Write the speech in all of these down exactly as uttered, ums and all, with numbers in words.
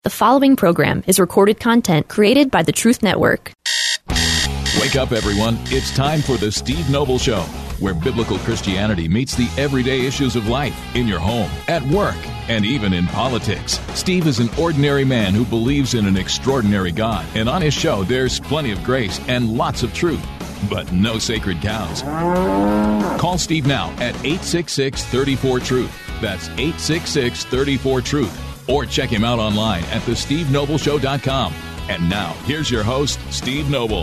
The following program is recorded content created by the Truth Network. Wake up, everyone. It's time for the Steve Noble Show, where biblical Christianity meets the everyday issues of life in your home, at work, and even in politics. Steve is an ordinary man who believes in an extraordinary God, and on his show, there's plenty of grace and lots of truth, but no sacred cows. Call Steve now at eight six six, three four, truth. That's eight six six, three four, truth. Or check him out online at the steve noble show dot com. And now, here's your host, Steve Noble.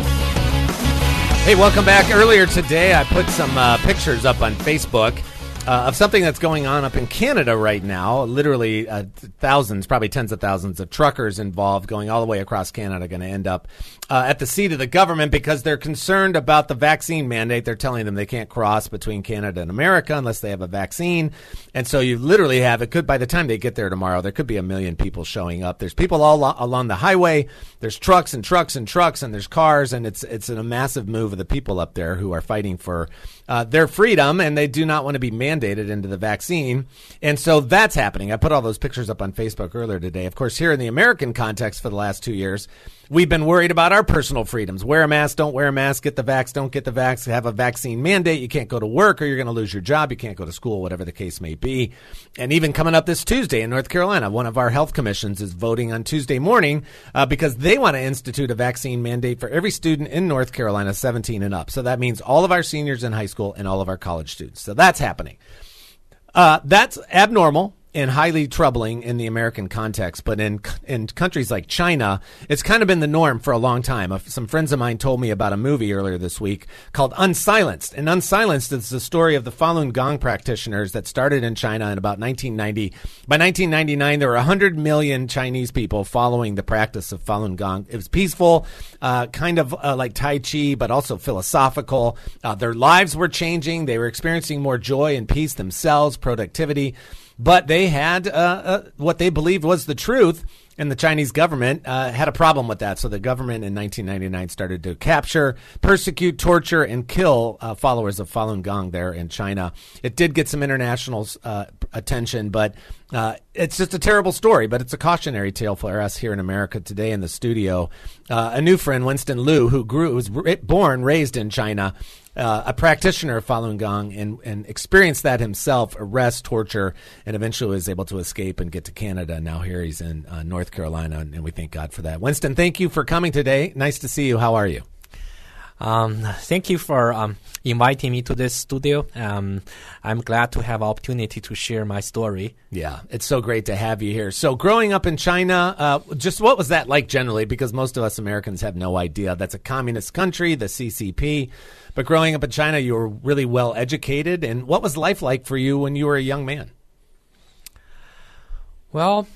Hey, welcome back. Earlier today, I put some uh, pictures up on Facebook uh, of something that's going on up in Canada right now. Literally uh, thousands, probably tens of thousands of truckers involved going all the way across Canada going to end up uh, at the seat of the government because they're concerned about the vaccine mandate. They're telling them they can't cross between Canada and America unless they have a vaccine. And so you literally have, it could, by the time they get there tomorrow, there could be a million people showing up. There's people all lo- along the highway. There's trucks and trucks and trucks, and there's cars, and it's it's a massive move of the people up there who are fighting for uh, their freedom, and they do not want to be mandated into the vaccine. And so that's happening. I put all those pictures up on Facebook earlier today. Of course, here in the American context for the last two years, we've been worried about our personal freedoms. Wear a mask, don't wear a mask, get the vax, don't get the vax, have a vaccine mandate. You can't go to work or you're going to lose your job. You can't go to school, whatever the case may be. And even coming up this Tuesday in North Carolina, one of our health commissions is voting on Tuesday morning uh, because they want to institute a vaccine mandate for every student in North Carolina seventeen and up. So that means all of our seniors in high school and all of our college students. So that's happening. Uh, that's abnormal and highly troubling in the American context, but in in countries like China, it's kind of been the norm for a long time. Some friends of mine told me about a movie earlier this week called Unsilenced. And Unsilenced is the story of the Falun Gong practitioners that started in China in about nineteen ninety. By nineteen ninety-nine, there were one hundred million Chinese people following the practice of Falun Gong. It was peaceful, uh, kind of uh, like Tai Chi, but also philosophical. Uh, their lives were changing. They were experiencing more joy and peace themselves, productivity. But they had uh, uh, what they believed was the truth, and the Chinese government uh, had a problem with that. So the government in nineteen ninety-nine started to capture, persecute, torture, and kill uh, followers of Falun Gong there in China. It did get some international uh, attention, but uh, it's just a terrible story. But it's a cautionary tale for us here in America today in the studio. Uh, a new friend, Winston Liu, who grew, was born, raised in China, Uh, a practitioner of Falun Gong, and, and experienced that himself, arrest, torture, and eventually was able to escape and get to Canada. Now here he's in uh, North Carolina, and, and we thank God for that. Winston, thank you for coming today. Nice to see you. How are you? Um, thank you for um, inviting me to this studio. Um, I'm glad to have opportunity to share my story. Yeah, it's so great to have you here. So growing up in China, uh, just what was that like generally? Because most of us Americans have no idea. That's a communist country, the C C P. But growing up in China, you were really well educated. And what was life like for you when you were a young man? Well,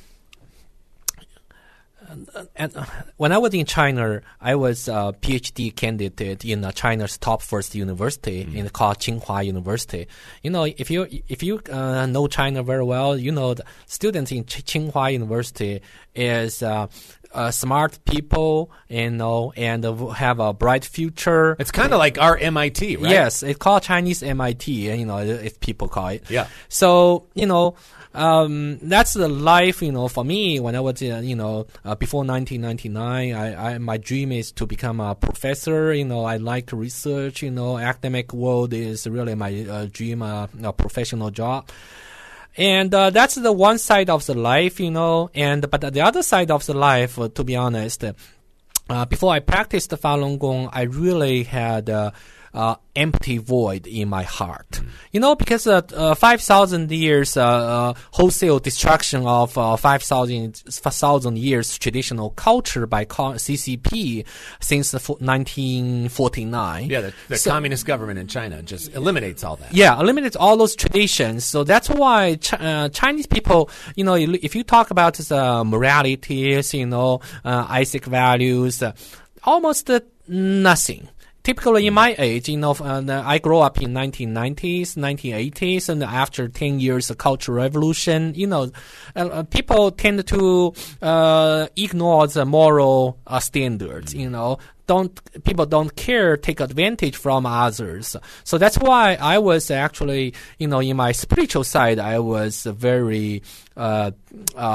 and when I was in China, I was a PhD candidate in uh, China's top first university, mm. in called Tsinghua University. You know, if you if you uh, know China very well, you know the students in Ch- Tsinghua University is uh, uh, smart people, you know, and uh, have a bright future. It's kind of like our M I T, right? Yes, it's called Chinese M I T, you know, if people call it. Yeah. So, you know, Um, that's the life, you know, for me when I was, uh, you know, uh, before nineteen ninety-nine, I, I, my dream is to become a professor. You know, I like to research, you know, academic world is really my uh, dream, uh, a professional job. And, uh, that's the one side of the life, you know, and, but the other side of the life, uh, to be honest, uh, before I practiced Falun Gong, I really had, uh, Uh, empty void in my heart. Mm. You know, because uh, uh, five thousand years uh, uh, wholesale destruction of uh, five thousand years traditional culture by C C P since the nineteen forty-nine. Yeah, the, the so, communist government in China just eliminates all that. Yeah, eliminates all those traditions. So that's why Ch- uh, Chinese people, you know, if you talk about the moralities, you know, uh, Isaac values, uh, almost uh, nothing. Typically, in my age, you know, uh, I grew up in nineteen nineties, nineteen eighties, and after ten years of Cultural Revolution, you know, uh, people tend to uh, ignore the moral uh, standards, you know. Don't people don't care, take advantage from others. So that's why I was actually, you know, in my spiritual side, I was very uh, uh,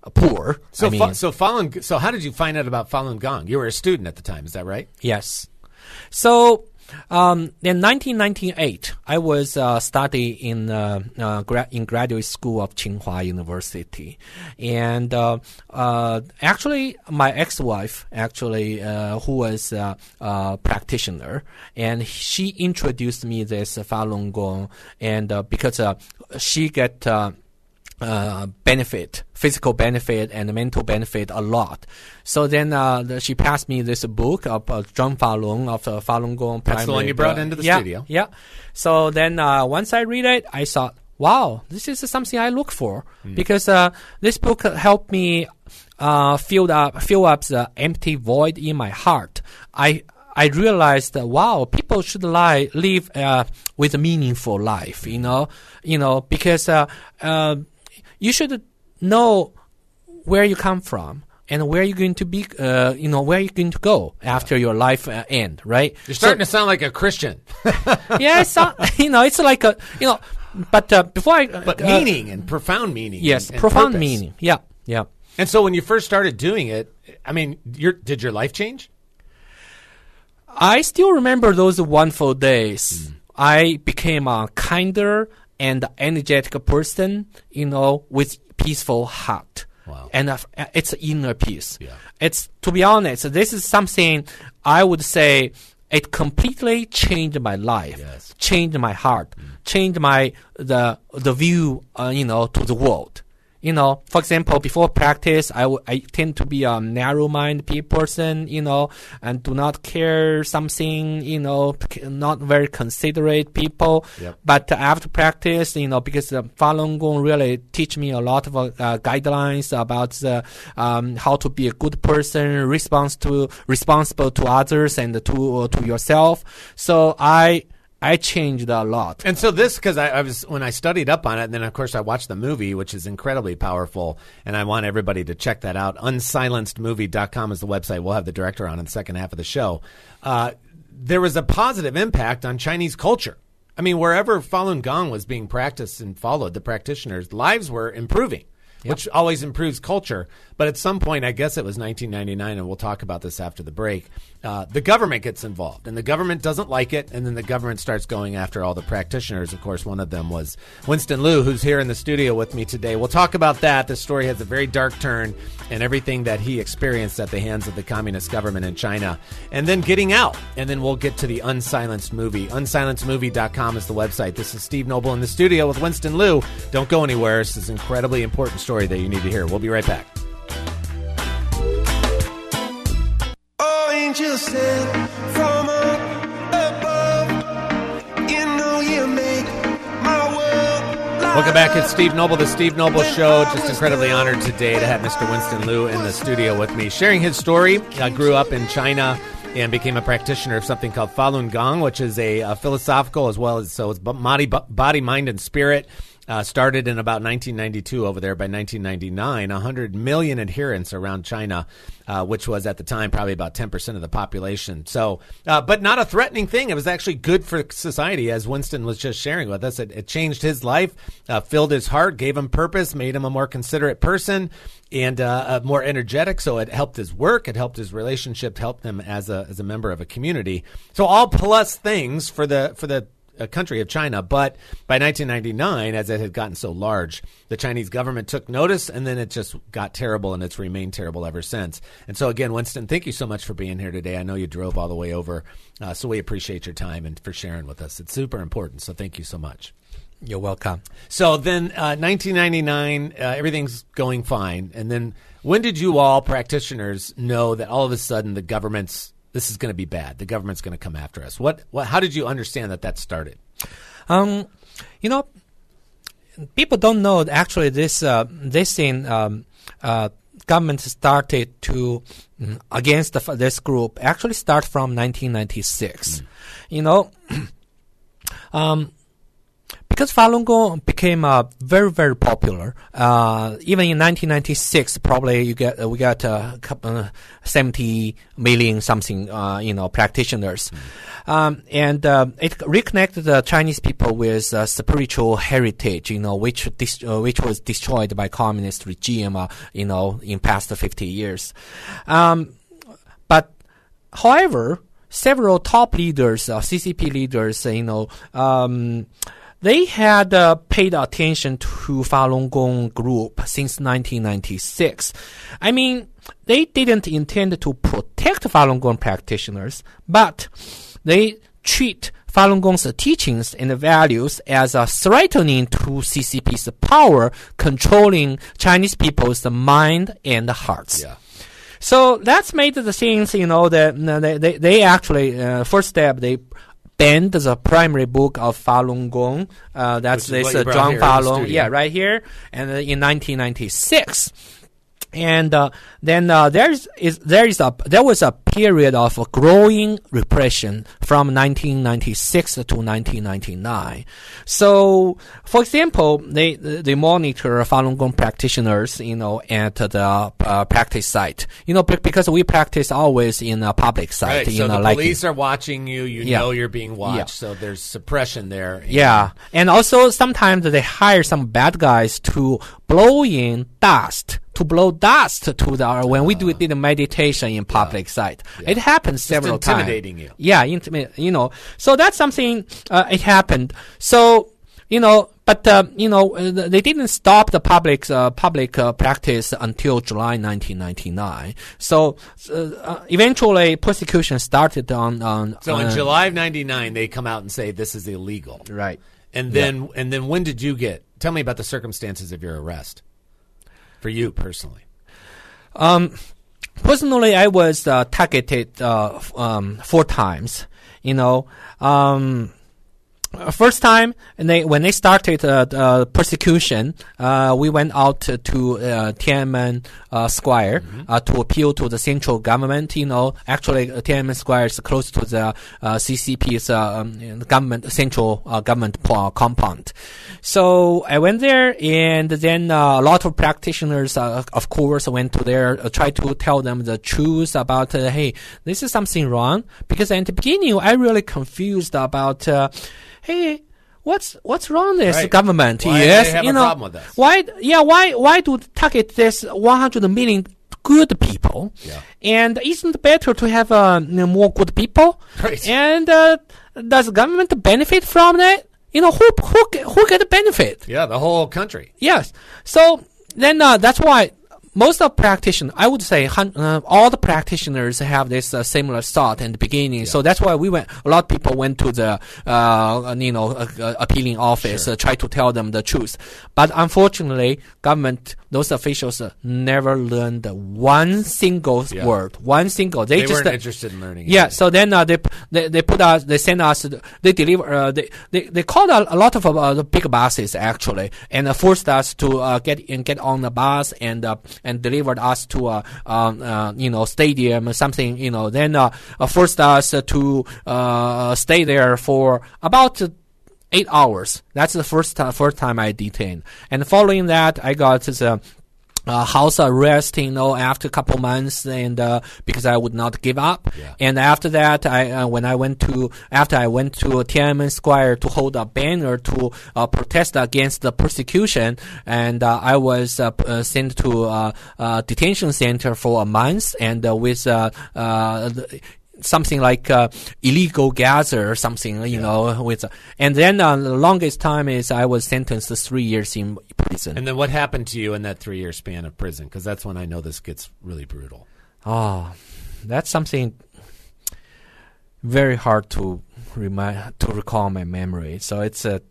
poor. So, I mean, fa- so Falun. So, how did you find out about Falun Gong? You were a student at the time, is that right? yes. So um, in nineteen ninety-eight, I was uh, studying in uh, uh, gra- in graduate school of Tsinghua University, and uh, uh, actually my ex-wife, actually uh, who was a uh, uh, practitioner, and she introduced me this Falun Gong, and uh, because uh, she get uh, uh, benefit, physical benefit and mental benefit a lot. So then uh, the, she passed me this book of uh, Zhang Falun of uh, Falun Gong. That's the one you brought into the yeah, studio. Yeah. So then uh, once I read it, I thought, wow, this is something I look for mm. because uh, this book helped me uh, fill up fill up the empty void in my heart. I I realized that wow, people should li- live uh, with a meaningful life. You know, you know because uh, uh, you should know where you come from and where you're going to be, uh, you know, where you're going to go after your life uh, end, right? You're starting so, to sound like a Christian. yeah, it's not, you know, it's like a, you know, but uh, before I... Uh, but meaning and profound meaning. Yes, and, and profound purpose. meaning. Yeah, yeah. And so when you first started doing it, I mean, your, did your life change? I still remember those wonderful days. Mm. I became a kinder and energetic person, you know, with peaceful heart. Wow. And uh, it's inner peace. Yeah. It's, to be honest, this is something I would say it completely changed my life, yes. changed my heart, mm. changed my, the, the view, uh, you know, to the world. You know, for example, before practice, I, w- I tend to be a narrow-minded pe- person, you know, and do not care something, you know, not very considerate people. Yep. But after practice, you know, because uh, Falun Gong really teach me a lot of uh, guidelines about the, um, how to be a good person, response to responsible to others and to uh, to yourself. So I. I changed a lot. And so this, because I, I was, when I studied up on it, and then of course I watched the movie, which is incredibly powerful, and I want everybody to check that out. unsilenced movie dot com is the website. We'll have the director on in the second half of the show. Uh, there was a positive impact on Chinese culture. I mean, wherever Falun Gong was being practiced and followed, the practitioners' lives were improving. Yep. Which always improves culture. But at some point, I guess it was nineteen ninety-nine, and we'll talk about this after the break, uh, the government gets involved. And the government doesn't like it, and then the government starts going after all the practitioners. Of course, one of them was Winston Liu, who's here in the studio with me today. We'll talk about that. The story has a very dark turn and everything that he experienced at the hands of the communist government in China. And then getting out. And then we'll get to the Unsilenced Movie. unsilenced movie dot com is the website. This is Steve Noble in the studio with Winston Liu. Don't go anywhere. This is an incredibly important story that you need to hear. We'll be right back. Oh, angels sent from up above. You know you make my world. Welcome back. It's Steve Noble, the Steve Noble Show. Just incredibly honored today to have Mister Winston Liu in the studio with me, sharing his story. I grew up in China and became a practitioner of something called Falun Gong, which is a, a philosophical as well as so it's body, body, mind, and spirit. Uh, started in about nineteen ninety-two over there. By nineteen ninety-nine, one hundred million adherents around China, uh, which was at the time probably about ten percent of the population. So, uh, but not a threatening thing. It was actually good for society, as Winston was just sharing with us. It, it changed his life, uh, filled his heart, gave him purpose, made him a more considerate person, and uh, uh, more energetic. So it helped his work, it helped his relationship, helped him as a as a member of a community. So all plus things for the for the a country of China. But by nineteen ninety-nine, as it had gotten so large, the Chinese government took notice, and then it just got terrible, and it's remained terrible ever since. And so again, Winston, thank you so much for being here today. I know you drove all the way over, uh, so we appreciate your time and for sharing with us. It's super important, so thank you so much. You're welcome. So then uh, nineteen ninety-nine, uh, everything's going fine. And then when did you all practitioners know that all of a sudden the government's this is going to be bad. The government's going to come after us. What, what? How did you understand that that started? Um, you know, people don't know actually this uh, this thing. Um, uh, government started to mm, against the, this group. Actually, start from nineteen ninety-six. Mm. You know, um, because Falun Gong became uh, very, very popular. Uh, even in nineteen ninety-six, probably you get uh, we got uh, uh, seventy million something, uh, you know, practitioners, mm. um, and uh, it reconnected the Chinese people with uh, spiritual heritage, you know, which dis- uh, which was destroyed by communist regime, uh, you know, in past fifty years. Um, but, however, several top leaders, uh, C C P leaders, you know, um, they had uh, paid attention to Falun Gong group since nineteen ninety-six. I mean, they didn't intend to protect Falun Gong practitioners, but they treat Falun Gong's teachings and values as a threatening to C C P's power, controlling Chinese people's mind and hearts. Yeah. So that's made the things, you know, that they, they, they actually, uh, first step, they banned the primary book of Falun Gong. Uh, that's this uh, Zhuang Falun. Yeah, right here. And uh, in nineteen ninety-six. And uh, then uh, there's is there is a there was a period of growing repression from nineteen ninety-six to nineteen ninety-nine. So, for example, they they monitor Falun Gong practitioners, you know, at the uh, practice site, you know, because we practice always in a public site. Right. You so know, the like police are watching you. You yeah. know you're being watched. Yeah. So there's suppression there. Yeah, and also sometimes they hire some bad guys to blow in dust. To blow dust to the when we do did a meditation in public yeah. site, yeah. it happens several Just intimidating times. you. Yeah, intimate. You know, so that's something. Uh, it happened. So you know, but uh, you know, uh, they didn't stop the public uh, public uh, practice until July nineteen ninety-nine. So uh, eventually, persecution started on on. So uh, in July of ninety-nine, they come out and say this is illegal. Right. And then yeah. and then when did you get? Tell me about the circumstances of your arrest. For you personally, um, personally, I was uh, targeted uh, f- um, four times. You know, um, first time, and they when they started uh, uh, persecution, uh, we went out to, to uh, Tiananmen uh, Square mm-hmm. uh, to appeal to the central government. You know, actually, uh, Tiananmen Square is close to the uh, C C P's uh, um, government central uh, government uh, compound. So I went there, and then uh, a lot of practitioners, uh, of course, went to there, uh, tried to tell them the truth about, uh, hey, this is something wrong. Because at the beginning, I really confused about, uh, hey, what's what's wrong with this right. government? Why yes, do they have you a know, problem with us? why? Yeah, why? Why do target this one hundred million good people? Yeah. And isn't it better to have uh, you know, more good people? Right. And uh, does the government benefit from that? You know, who who who get the benefit? Yeah, the whole country. Yes. So then uh, that's why most of practitioners, I would say, hun- uh, all the practitioners have this uh, similar thought in the beginning. Yeah. So that's why we went. A lot of people went to the, uh, you know, uh, uh, appealing office, sure. uh, try to tell them the truth. But unfortunately, government, those officials uh, never learned one single yeah. word, one single. They, they just weren't uh, interested in learning. Yeah. Anything. So then uh, they they they put us, they send us, they deliver, uh, they they they called a, a lot of uh, the big buses actually, and uh, forced us to uh, get in, get on the bus and. Uh, and delivered us to a, uh, uh, you know, stadium or something, you know, then uh, uh, forced us uh, to uh, stay there for about uh, eight hours. That's the first, uh, first time I detained. And following that, I got the Uh, house arrest, you know, after a couple months, and uh, because I would not give up. Yeah. And after that, I uh, when I went to after I went to Tiananmen Square to hold a banner to uh, protest against the persecution, and uh, I was uh, p- uh, sent to a uh, uh, detention center for a month, and uh, with uh, uh, the, something like uh, illegal gather or something, you yeah. know, with, uh, and then uh, the longest time is I was sentenced to three years in prison. And then what happened to you in that three-year span of prison? Because that's when I know this gets really brutal. Oh, that's something very hard to remind, to recall my memory. So it's a,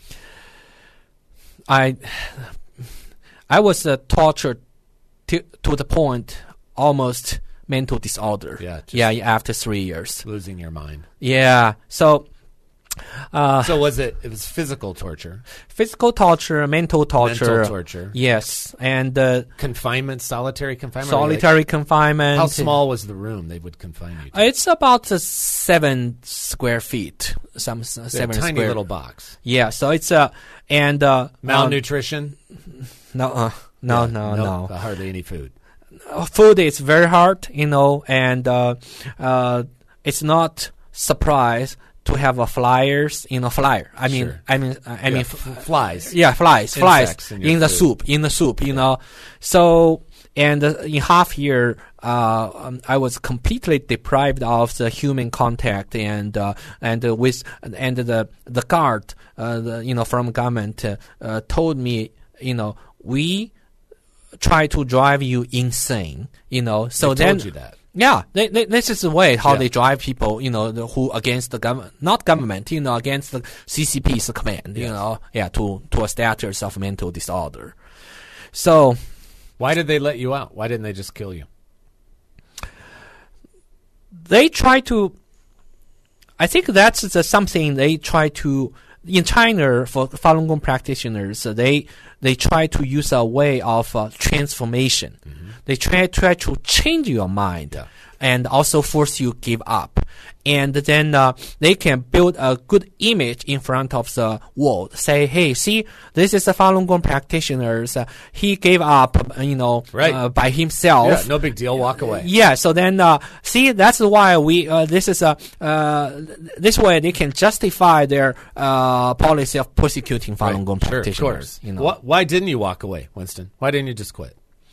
I, I was uh, tortured to, to the point almost mental disorder. Yeah, just yeah, after three years. Losing your mind. Yeah. So Uh, So was it? It was physical torture, physical torture, mental torture. mental torture, Yes, and uh, confinement, solitary confinement. or like- solitary confinement. how small was the room they would confine you to? It's about uh, seven square feet. Some s- A seven tiny square. little box. Yeah, so it's uh, and uh, Malnutrition? Um, no, uh, no, Yeah, no, nope, no. hardly any food. Uh, food is very hard, you know, and uh, uh, it's not surprise to have a flyers, you know, flyer. I mean, Sure. I mean, I Yeah, mean, f- flies. yeah, flies, flies Insects in your in the food. soup, in the soup, you know. So, and uh, in half year, uh, um, I was completely deprived of the human contact, and uh, and uh, with and the the guard, uh, the, you know, from government uh, uh, told me, you know, we try to drive you insane, you know. So They then, told you that. yeah, they, they, this is the way how Yeah. they drive people, you know, the, who against the government, not government, you know, against the C C P's command, you Yes. know, yeah, to to a status of mental disorder. So Why did they let you out? Why didn't they just kill you? they try to. I think that's the, something they try to in China for Falun Gong practitioners. uh, They they try to use a way of uh, transformation. They try try to change your mind. Yeah. And also force you give up, and then uh, they can build a good image in front of the world. Say, hey, see, this is a Falun Gong practitioner. Uh, he gave up, uh, you know, Right. uh, by himself. Yeah, no big deal. Walk away. Yeah, so then, uh, see, that's why we, uh, this is a, uh, this way they can justify their, uh, policy of persecuting Falun Gong Sure, of practitioners. course. You know. Why, why didn't you walk away, Winston? Why didn't you just quit?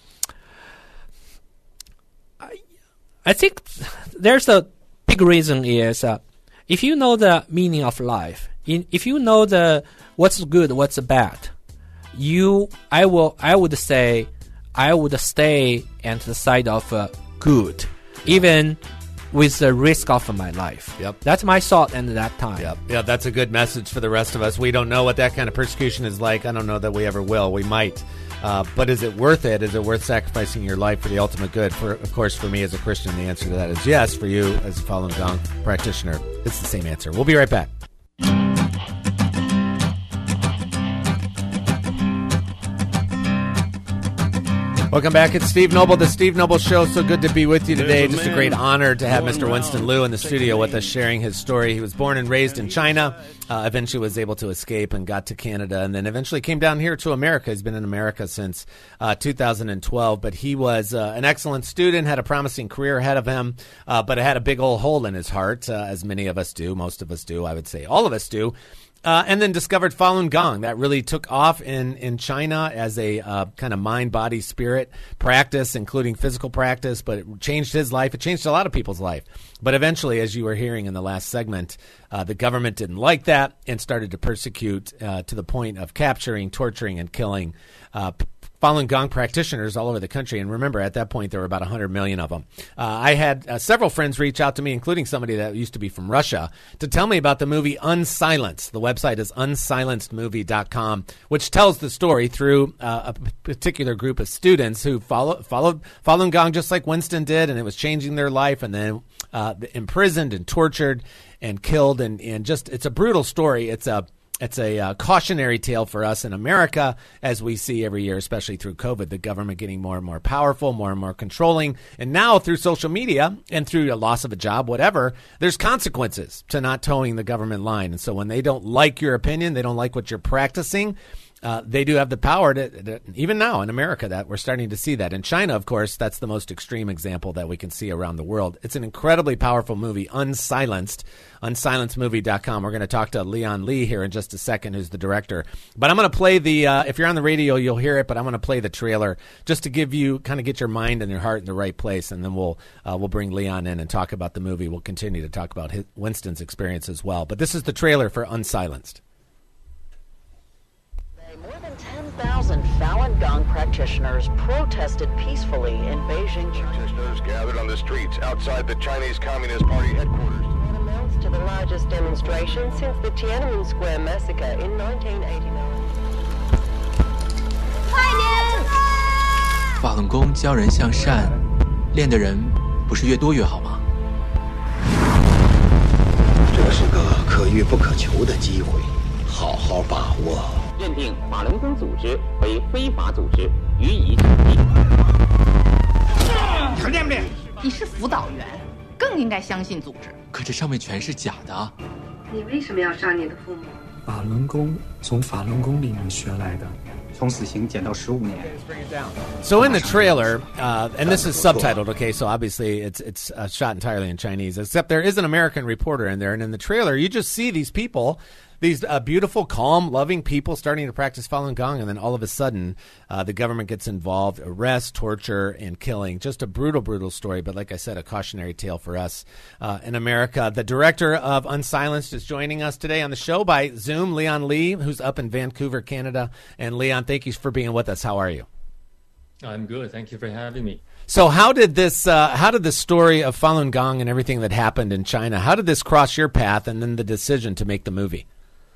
I think there's a big reason is, uh, if you know the meaning of life, in, if you know the, what's good, what's bad, you, I will, I would say, I would stay at the side of, uh, good, even with the risk of my life. Yep. That's my thought at that time. Yeah, yeah, that's a good message for the rest of us. We don't know what that kind of persecution is like. I don't know that we ever will. We might. Uh, but is it worth it? Is it worth sacrificing your life for the ultimate good? For, of course, for me as a Christian, the answer to that is yes. For you as a Falun Gong practitioner, it's the same answer. We'll be right back. Welcome back. It's Steve Noble, the Steve Noble Show. So good to be with you today. Just a great honor to have Mister Winston Liu in the studio with us, sharing his story. He was born and raised in China, uh, eventually was able to escape and got to Canada, and then eventually came down here to America. He's been in America since uh, two thousand twelve, but he was uh, an excellent student, had a promising career ahead of him, uh, but it had a big old hole in his heart, uh, as many of us do, most of us do, I would say all of us do. Uh, and then discovered Falun Gong. That really took off in, in China as a uh, kind of mind, body, spirit practice, including physical practice, but it changed his life. It changed a lot of people's life. But eventually, as you were hearing in the last segment, uh, the government didn't like that and started to persecute uh, to the point of capturing, torturing, and killing uh, Falun Gong practitioners all over the country. And remember, at that point, there were about one hundred million of them. Uh, I had uh, several friends reach out to me, including somebody that used to be from Russia, to tell me about the movie Unsilenced. The website is unsilenced movie dot com, which tells the story through uh, a particular group of students who follow, followed Falun Gong just like Winston did, and it was changing their life, and then uh, imprisoned and tortured and killed. And, and just, it's a brutal story. It's a It's a uh, cautionary tale for us in America, as we see every year, especially through COVID, the government getting more and more powerful, more and more controlling. And now through social media and through a loss of a job, whatever, there's consequences to not towing the government line. And so when they don't like your opinion, they don't like what you're practicing, Uh, they do have the power to, to, even now in America, that we're starting to see that. In China, of course, that's the most extreme example that we can see around the world. It's an incredibly powerful movie, Unsilenced, unsilenced movie dot com. We're going to talk to Leon Lee here in just a second, who's the director. But I'm going to play the, uh, if you're on the radio, you'll hear it, but I'm going to play the trailer just to give you, kind of get your mind and your heart in the right place. And then we'll, uh, we'll bring Leon in and talk about the movie. We'll continue to talk about his, Winston's experience as well. But this is the trailer for Unsilenced. More than ten thousand Falun Gong practitioners protested peacefully in Beijing, China. Protesters gathered on the streets outside the Chinese Communist Party headquarters. It amounts to the largest demonstration since the Tiananmen Square massacre in nineteen eighty-nine. 法轮功教人向善，练的人不是越多越好吗？ 这是个可遇不可求的机会，好好把握。 认定法轮功组织为非法组织，予以取缔。 你还练不练？你是辅导员，更应该相信组织。 可这上面全是假的啊！ 你为什么要杀你的父母？ 法轮功从法轮功里面学来的。从死刑减到十五年。 So in the trailer, uh, and this is subtitled, okay, so obviously it's it's uh, shot entirely in Chinese, except there is an American reporter in there, and in the trailer you just see these people, these uh, beautiful, calm, loving people starting to practice Falun Gong, and then all of a sudden uh, the government gets involved, arrest, torture, and killing. Just a brutal, brutal story, but like I said, a cautionary tale for us uh, in America. The director of Unsilenced is joining us today on the show by Zoom, Leon Lee, who's up in Vancouver, Canada. And Leon, thank you for being with us. How are you? I'm good. Thank you for having me. So how did this, uh, how did the story of Falun Gong and everything that happened in China, how did this cross your path and then the decision to make the movie?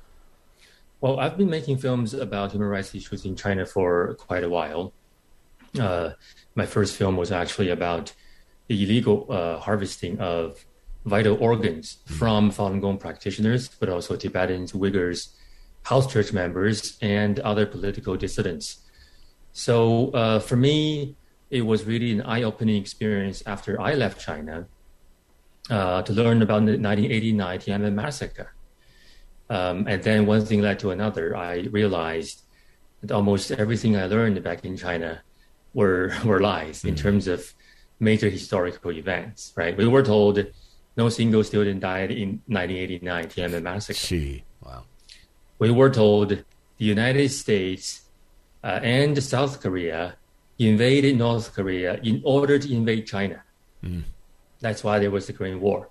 Well, I've been making films about human rights issues in China for quite a while. Uh, my first film was actually about the illegal uh, harvesting of vital organs mm-hmm. from Falun Gong practitioners, but also Tibetans, Uyghurs, house church members, and other political dissidents. So uh, for me, it was really an eye-opening experience after I left China uh, to learn about the nineteen eighty-nine Tiananmen massacre. Um, and then one thing led to another. I realized that almost everything I learned back in China were were lies mm-hmm. in terms of major historical events, right? We were told no single student died in nineteen eighty-nine Tiananmen massacre. Gee, wow. We were told the United States uh, and South Korea invaded North Korea in order to invade China. Mm. That's why there was the Korean War.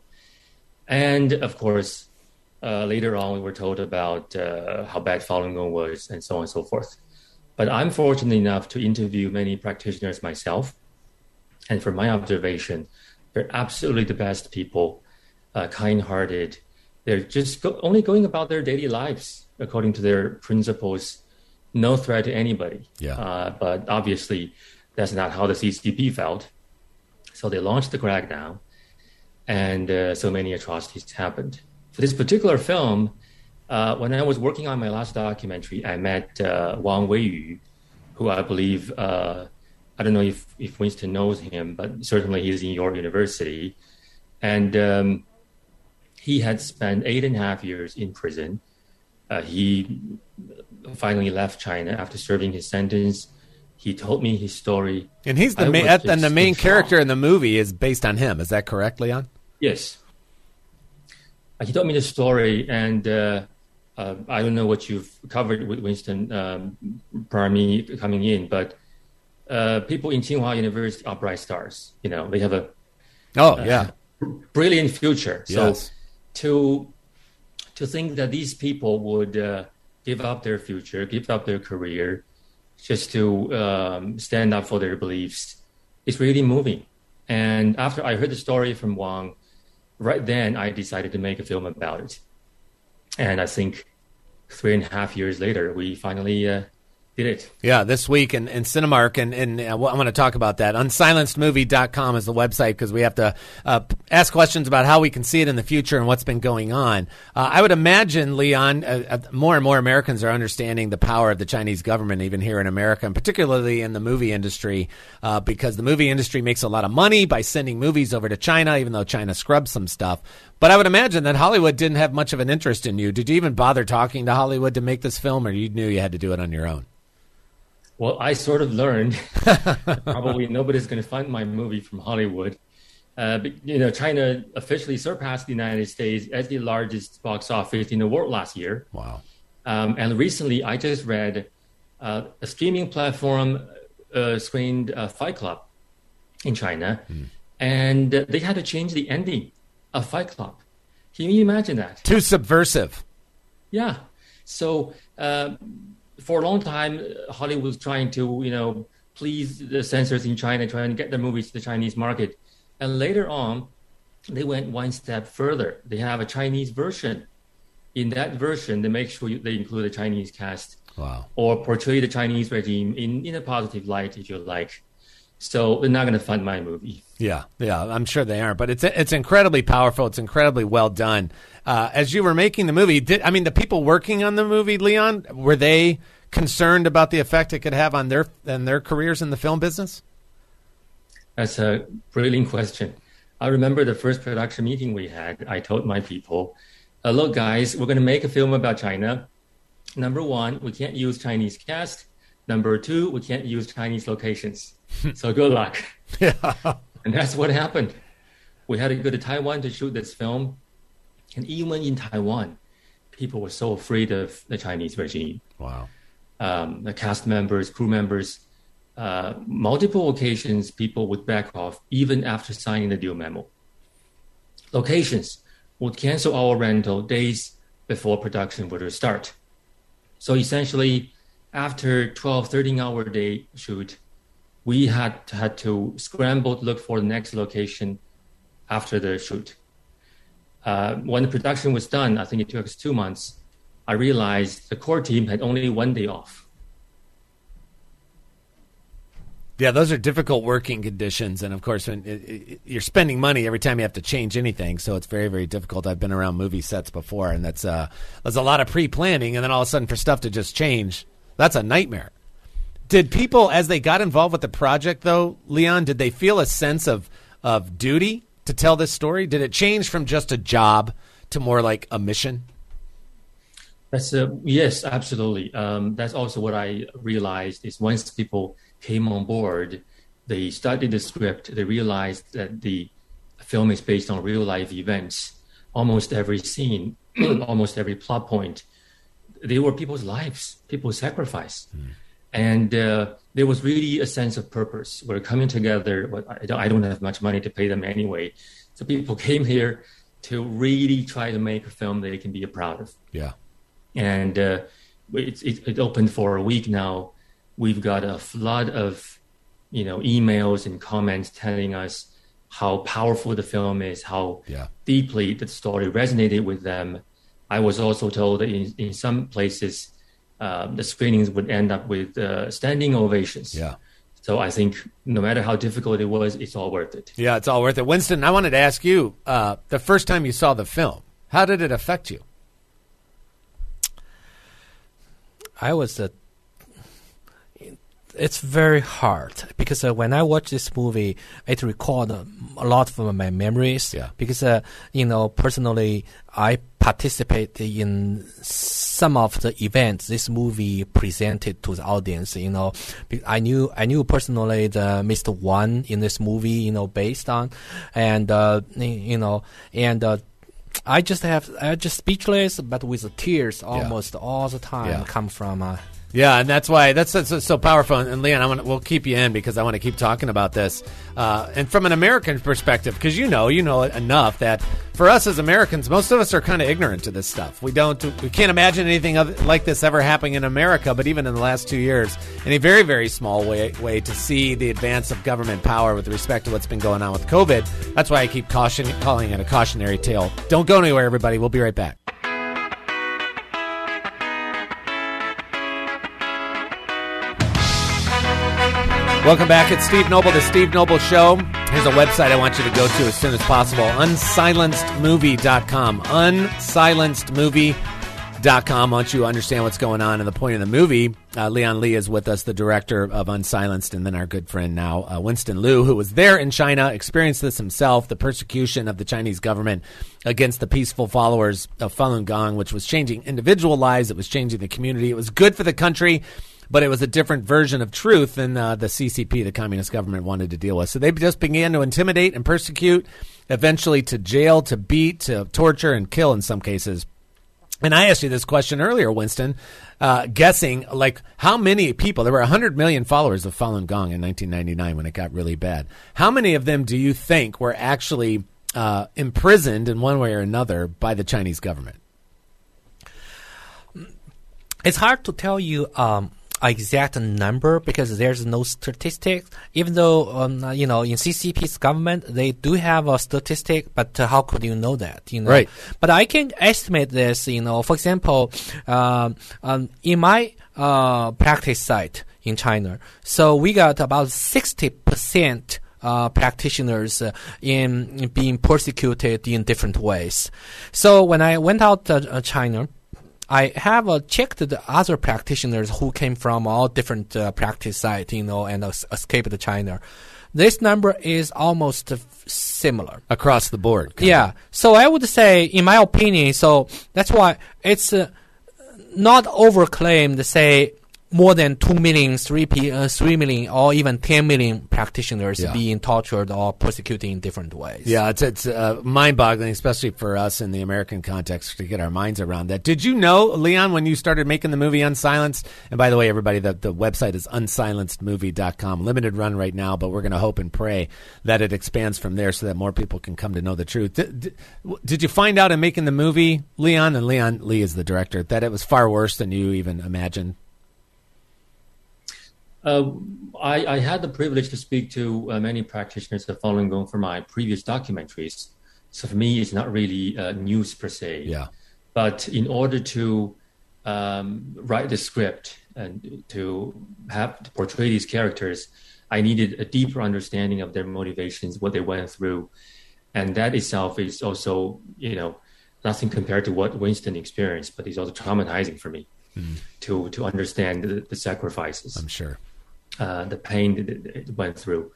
And of course, uh, later on, we were told about uh, how bad Falun Gong was and so on and so forth. But I'm fortunate enough to interview many practitioners myself. And from my observation, they're absolutely the best people, uh, kind-hearted. They're just go- only going about their daily lives according to their principles, no threat to anybody. Yeah. Uh, but obviously, that's not how the C C P felt. So they launched the crackdown, and uh, so many atrocities happened. For this particular film, uh, when I was working on my last documentary, I met uh, Wang Weiyu, who I believe, uh, I don't know if, if Winston knows him, but certainly he's in your university. And um, he had spent eight and a half years in prison. Uh, he finally left China after serving his sentence. He told me his story. And he's the main, and the main character in the movie is based on him. Is that correct, Leon? Yes. Uh, he told me the story, and uh, uh, I don't know what you've covered with Winston um, prior to me coming in, but uh, people in Tsinghua University are bright stars. You know, they have a oh uh, yeah brilliant future. Yes. So to to think that these people would uh, give up their future, give up their career, just to um, stand up for their beliefs, it's really moving. And after I heard the story from Wang, right then I decided to make a film about it. And I think three and a half years later, we finally uh, did it. Yeah, this week in, in Cinemark, and, and uh, I want to talk about that. unsilenced movie dot com is the website because we have to uh, ask questions about how we can see it in the future and what's been going on. Uh, I would imagine, Leon, uh, uh, more and more Americans are understanding the power of the Chinese government, even here in America, and particularly in the movie industry, uh, because the movie industry makes a lot of money by sending movies over to China, even though China scrubs some stuff. But I would imagine that Hollywood didn't have much of an interest in you. Did you even bother talking to Hollywood to make this film, or you knew you had to do it on your own? Well, I sort of learned probably nobody's going to fund my movie from Hollywood. Uh, but, you know, China officially surpassed the United States as the largest box office in the world last year. Wow. Um, and recently, I just read uh, a streaming platform uh, screened uh, Fight Club in China, mm. and uh, they had to change the ending of Fight Club. Can you imagine that? Too subversive. Yeah. So... Uh, For a long time, Hollywood was trying to, you know, please the censors in China, trying to get their movies to the Chinese market. And later on, they went one step further. They have a Chinese version. In that version, they make sure they include a Chinese cast. Wow. Or portray the Chinese regime in, in a positive light, if you like. So they're not going to fund my movie. Yeah, yeah, I'm sure they aren't. But it's it's incredibly powerful. It's incredibly well done. Uh, as you were making the movie, did I mean the people working on the movie, Leon, were they concerned about the effect it could have on their and their careers in the film business? That's a brilliant question. I remember the first production meeting we had. I told my people, uh, look, guys, we're going to make a film about China. Number one, we can't use Chinese cast. Number two, we can't use Chinese locations. So good luck. Yeah. And that's what happened. We had to go to Taiwan to shoot this film. And even in Taiwan, people were so afraid of the Chinese regime. Wow. Um, the cast members, crew members, uh, multiple occasions, people would back off even after signing the deal memo. Locations would cancel our rental days before production would start. So essentially, after twelve, thirteen hour day shoot, we had had to scramble to look for the next location after the shoot. Uh, when the production was done, I think it took us two months, I realized the core team had only one day off. Yeah, those are difficult working conditions. And, of course, when it, it, you're spending money every time you have to change anything, so it's very, very difficult. I've been around movie sets before, and that's uh, there's a lot of pre-planning, and then all of a sudden for stuff to just change, that's a nightmare. Did people, as they got involved with the project, though, Leon, did they feel a sense of, of duty to tell this story? Did it change from just a job to more like a mission? That's a, yes, absolutely. Um, that's also what I realized is once people came on board, they studied the script, they realized that the film is based on real life events. Almost every scene, almost every plot point, they were people's lives, people's sacrifice. Mm. And uh, there was really a sense of purpose. We're coming together, but I don't, I don't have much money to pay them anyway. So people came here to really try to make a film they can be proud of. Yeah. And uh, it, it, it opened for a week now. We've got a flood of, you know, emails and comments telling us how powerful the film is, how yeah. deeply the story resonated with them. I was also told that in, in some places, uh, the screenings would end up with uh, standing ovations. Yeah. So I think no matter how difficult it was, it's all worth it. Yeah, it's all worth it. Winston, I wanted to ask you, uh, the first time you saw the film, how did it affect you? I was a It's very hard because uh, when I watch this movie, it recalled uh, a lot of my memories. Yeah. Because, uh, you know, personally, I participated in some of the events this movie presented to the audience. You know, I knew I knew personally the Mister Wan in this movie. You know, based on, and uh, you know, and. Uh, I just have I just speechless, but with the tears almost yeah. all the time yeah. come from. Uh, Yeah, and that's why that's, that's so powerful. And Leon, I want we'll keep you in because I want to keep talking about this. Uh, and from an American perspective, because you know, you know enough that for us as Americans, most of us are kind of ignorant to this stuff. We don't, we can't imagine anything of, like this ever happening in America. But even in the last two years, in a very, very small way, way to see the advance of government power with respect to what's been going on with COVID. That's why I keep caution, calling it a cautionary tale. Don't go anywhere, everybody. We'll be right back. Welcome back. It's Steve Noble, The Steve Noble Show. Here's a website I want you to go to as soon as possible, unsilenced movie dot com. unsilenced movie dot com. Once you understand what's going on and the point of the movie, uh, Leon Lee is with us, the director of Unsilenced, and then our good friend now, uh, Winston Liu, who was there in China, experienced this himself, the persecution of the Chinese government against the peaceful followers of Falun Gong, which was changing individual lives. It was changing the community. It was good for the country. But it was a different version of truth than uh, the C C P, the communist government, wanted to deal with. So they just began to intimidate and persecute, eventually to jail, to beat, to torture, and kill in some cases. And I asked you this question earlier, Winston, uh, guessing, like, how many people, there were one hundred million followers of Falun Gong in nineteen ninety-nine when it got really bad. How many of them do you think were actually uh, imprisoned in one way or another by the Chinese government? It's hard to tell you um exact number because there's no statistics. Even though um, you know in C C P's government they do have a statistic, but uh, how could you know that? You know, right? But I can estimate this. You know, for example, um, um, in my uh, practice site, in China. So we got about sixty percent uh, practitioners uh, in, in being persecuted in different ways. So when I went out to uh, China, I have uh, checked the other practitioners who came from all different uh, practice sites, you know, and uh, escaped China. This number is almost uh, similar across the board. Yeah. So I would say, in my opinion, so that's why it's uh, not overclaimed to say more than two million, three, p- uh, three million, or even ten million practitioners yeah. being tortured or persecuted in different ways. Yeah, it's it's uh, mind-boggling, especially for us in the American context, to get our minds around that. Did you know, Leon, when you started making the movie Unsilenced? And by the way, everybody, the, the website is unsilenced movie dot com. Limited run right now, but we're going to hope and pray that it expands from there so that more people can come to know the truth. Did, did, did you find out in making the movie, Leon, and Leon Lee is the director, that it was far worse than you even imagined? Uh, I, I had the privilege to speak to uh, many practitioners of Falun Gong for my previous documentaries. So for me, it's not really uh, news per se. Yeah. But in order to um, write the script and to have to portray these characters, I needed a deeper understanding of their motivations, what they went through. And that itself is also, you know, nothing compared to what Winston experienced, but it's also traumatizing for me mm. to, to understand the, the sacrifices. I'm sure. Uh, the pain that it went through.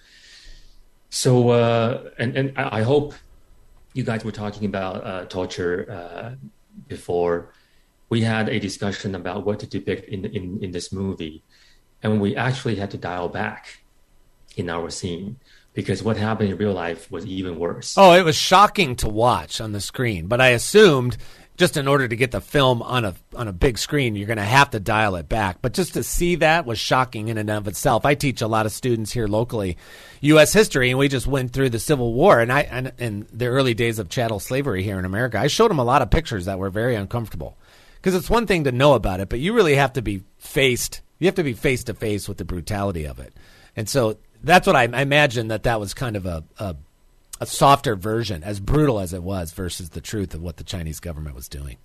So, uh, and, and I hope you guys were talking about uh, torture uh, before. We had a discussion about what to depict in, in, in this movie. And we actually had to dial back in our scene because what happened in real life was even worse. Oh, it was shocking to watch on the screen. But I assumed just in order to get the film on a on a big screen, you're going to have to dial it back. But just to see that was shocking in and of itself. I teach a lot of students here locally U S history, and we just went through the Civil War and I and in the early days of chattel slavery here in America. I showed them a lot of pictures that were very uncomfortable because it's one thing to know about it, but you really have to be faced. You have to be face to face with the brutality of it, and so that's what I, I imagine that that was kind of a. a a softer version, as brutal as it was, versus the truth of what the Chinese government was doing.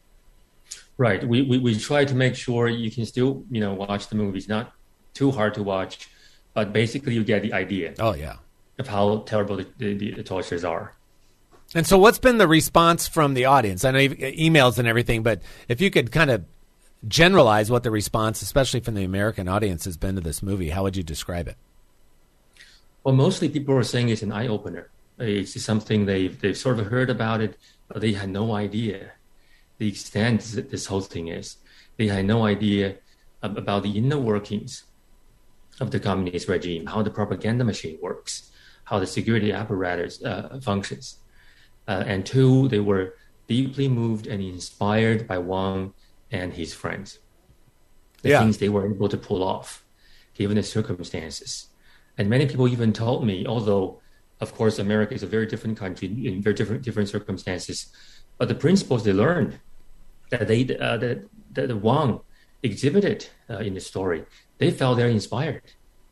Right. We, we we try to make sure you can still, you know, watch the movies. Not too hard to watch, but basically you get the idea. Oh, yeah. Of how terrible the, the, the tortures are. And so what's been the response from the audience? I know you've emails and everything, but if you could kind of generalize what the response, especially from the American audience, has been to this movie, how would you describe it? Well, mostly people are saying it's an eye-opener. It's something they've, they've sort of heard about it, but they had no idea the extent that this whole thing is. They had no idea about the inner workings of the communist regime, how the propaganda machine works, how the security apparatus uh, functions. Uh, and two, they were deeply moved and inspired by Wang and his friends. The yeah. things they were able to pull off, given the circumstances. And many people even told me, although of course, America is a very different country in very different different circumstances. But the principles they learned that they uh, that that Wang exhibited uh, in the story, they felt very inspired.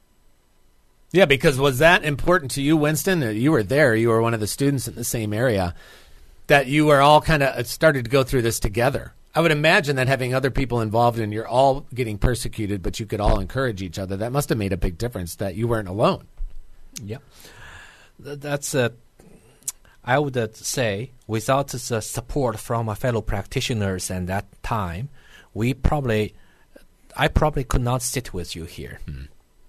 Yeah, because was that important to you, Winston? You were there. You were one of the students in the same area. That you were all kind of started to go through this together. I would imagine that having other people involved and you're all getting persecuted, but you could all encourage each other. That must have made a big difference. That you weren't alone. Yeah. That's uh, I would uh, say without the support from our fellow practitioners at that time, we probably, I probably could not sit with you here. Hmm.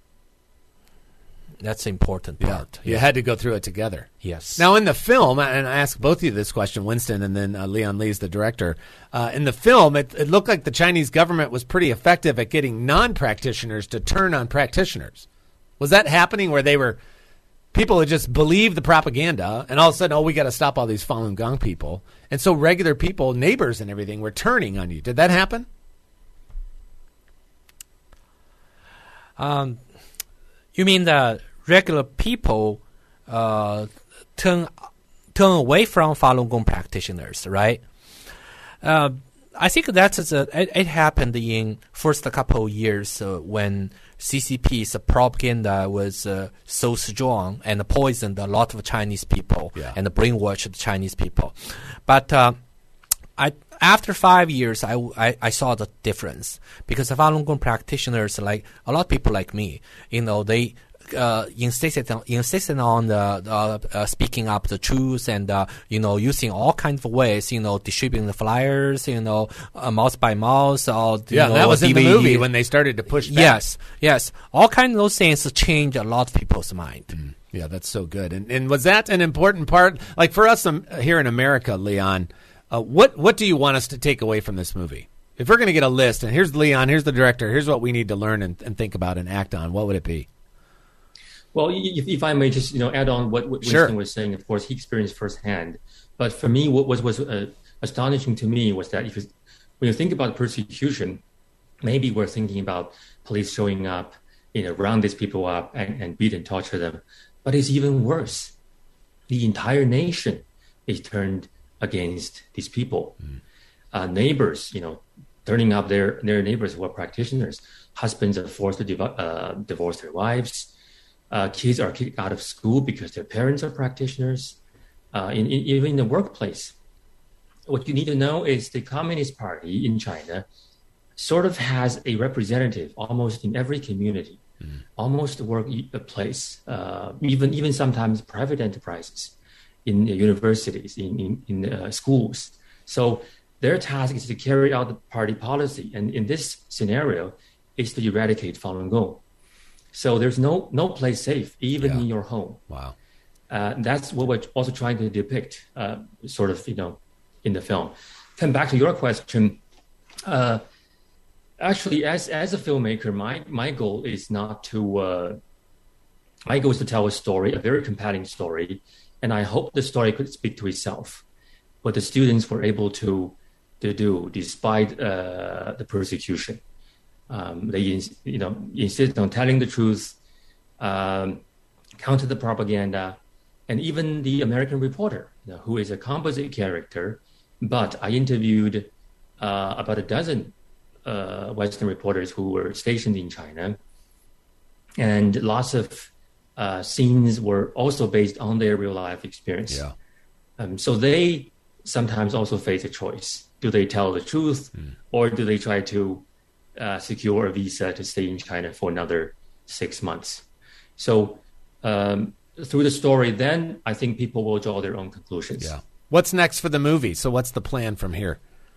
That's the important part. Yeah. You had to go through it together. Yes. Now, in the film, and I ask both of you this question, Winston and then uh, Leon Lee's the director. Uh, in the film, it, it looked like the Chinese government was pretty effective at getting non-practitioners to turn on practitioners. Was that happening where they were... People would just believe the propaganda, and all of a sudden, oh, we got to stop all these Falun Gong people. And so regular people, neighbors and everything, were turning on you. Did that happen? Um, you mean the regular people uh, turn turn away from Falun Gong practitioners, right? Uh, I think that's a, it, it happened in first couple of years uh, when C C P's propaganda was uh, so strong and poisoned a lot of Chinese people yeah. and brainwashed Chinese people. But uh, I after five years, I, I, I saw the difference because the Falun Gong practitioners, like a lot of people like me, you know, they uh, insisted on, insisted on the, uh, uh, speaking up the truth and uh, you know, using all kinds of ways, you know, distributing the flyers, you know, uh, mouth by mouth, or you yeah, know, that was D V D. in the movie when they started to push back. Yes, yes, all kinds of those things change a lot of people's mind. Mm. Yeah, that's so good. And and was that an important part? Like for us um, here in America, Leon, uh, what what do you want us to take away from this movie? If we're going to get a list, and here's Leon, here's the director, here's what we need to learn and, and think about and act on, what would it be? Well, if, if I may just you know add on what, what sure. Winston was saying, of course he experienced firsthand. But for me, what was was uh, astonishing to me was that if you, when you think about persecution, maybe we're thinking about police showing up, you know, round these people up and, and beat and torture them. But it's even worse. The entire nation is turned against these people. Mm. Uh, neighbors, you know, turning up their, their neighbors who are practitioners. Husbands are forced to div- uh, divorce their wives. Uh, kids are kicked out of school because their parents are practitioners. Uh, in, in, even in the workplace. What you need to know is the Communist Party in China sort of has a representative almost in every community. Mm. Almost workplace, uh, even even sometimes private enterprises, in uh, universities, in in, in uh, schools. So their task is to carry out the party policy, and in this scenario, is to eradicate Falun Gong. So there's no no place safe, even yeah. in your home. Wow, uh, that's what we're also trying to depict, uh, sort of, you know, in the film. Come back to your question. Uh, Actually, as as a filmmaker, my, my goal is not to, uh, my goal is to tell a story, a very compelling story, and I hope the story could speak to itself. What the students were able to to do despite uh, the persecution. Um, they, you know, insist on telling the truth, um, counter the propaganda, and even the American reporter, you know, who is a composite character, but I interviewed uh, about a dozen Uh, Western reporters who were stationed in China, and lots of uh, scenes were also based on their real life experience. Yeah. Um, so they sometimes also face a choice: do they tell the truth, mm. or do they try to uh, secure a visa to stay in China for another six months? So um, through the story, then I think people will draw their own conclusions. Yeah. What's next for the movie? So what's the plan from here?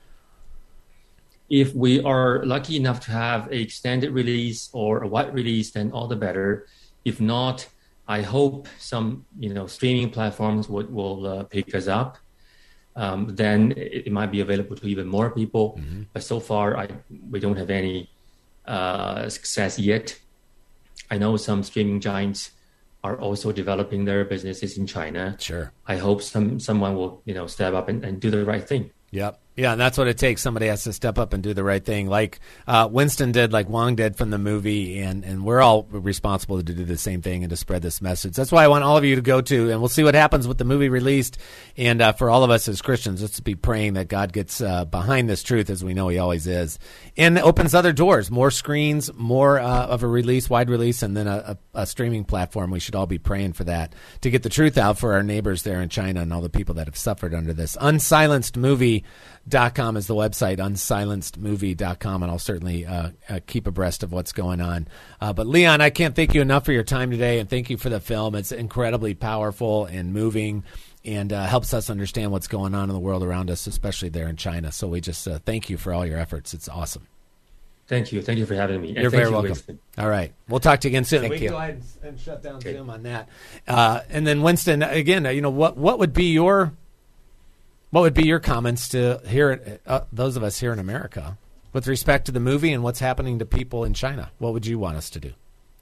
If we are lucky enough to have an extended release or a wide release, then all the better. If not, I hope some, you know, streaming platforms would, will uh, pick us up. Um, then it, it might be available to even more people. Mm-hmm. But so far, I, we don't have any uh, success yet. I know some streaming giants are also developing their businesses in China. Sure. I hope some someone will, you know, step up and, and do the right thing. Yep. Yeah, and that's what it takes. Somebody has to step up and do the right thing, like uh, Winston did, like Wong did from the movie, and, and we're all responsible to do the same thing and to spread this message. That's why I want all of you to go to, and we'll see what happens with the movie released. And uh, for all of us as Christians, let's be praying that God gets uh, behind this truth, as we know He always is, and opens other doors, more screens, more uh, of a release, wide release, and then a, a, a streaming platform. We should all be praying for that to get the truth out for our neighbors there in China and all the people that have suffered under this. unsilenced movie dot com is the website, unsilenced movie dot com, and I'll certainly uh, uh, keep abreast of what's going on. Uh, but Leon, I can't thank you enough for your time today, and thank you for the film. It's incredibly powerful and moving, and uh, helps us understand what's going on in the world around us, especially there in China. So we just uh, thank you for all your efforts. It's awesome. Thank you. Thank you for having me. And You're thank very you, welcome. Winston. All right. We'll talk to you again soon. Thank we you. can go ahead and, and shut down okay. Zoom on that. Uh, and then Winston, again, you know, what what would be your what would be your comments to here, uh, those of us here in America, with respect to the movie and what's happening to people in China? What would you want us to do?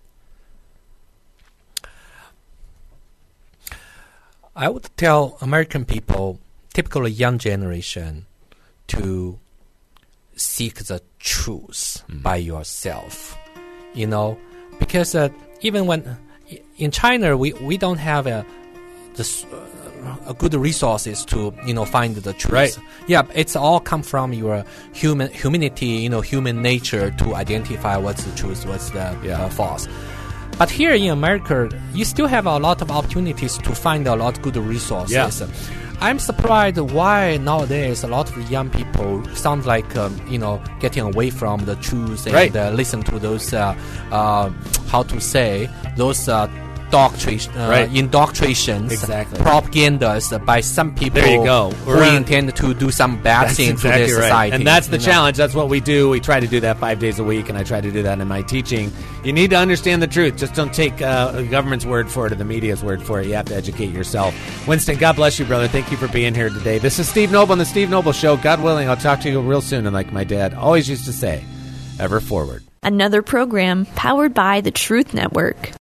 I would tell American people, typically young generation, to seek the truth mm. by yourself. You know, because uh, even when in China we, we don't have a this, uh, a good resources to, you know, find the truth. Right. Yeah, it's all come from your human humanity, you know, human nature to identify what's the truth, what's the yeah. uh, false. But here in America, you still have a lot of opportunities to find a lot of good resources. Yeah. I'm surprised why nowadays a lot of young people sound like um, you know getting away from the truth and right. uh, listen to those uh, uh, how to say those uh, doctrin- uh, right. indoctrinations, exactly. propagandas by some people. There you go. Who We're intend to do some bad that's thing exactly to their right. society. And that's the you challenge. know? That's what we do. We try to do that five days a week, and I try to do that in my teaching. You need to understand the truth. Just don't take uh, the government's word for it or the media's word for it. You have to educate yourself. Winston, God bless you, brother. Thank you for being here today. This is Steve Noble on the Steve Noble Show. God willing, I'll talk to you real soon. And like my dad always used to say, ever forward. Another program powered by the Truth Network.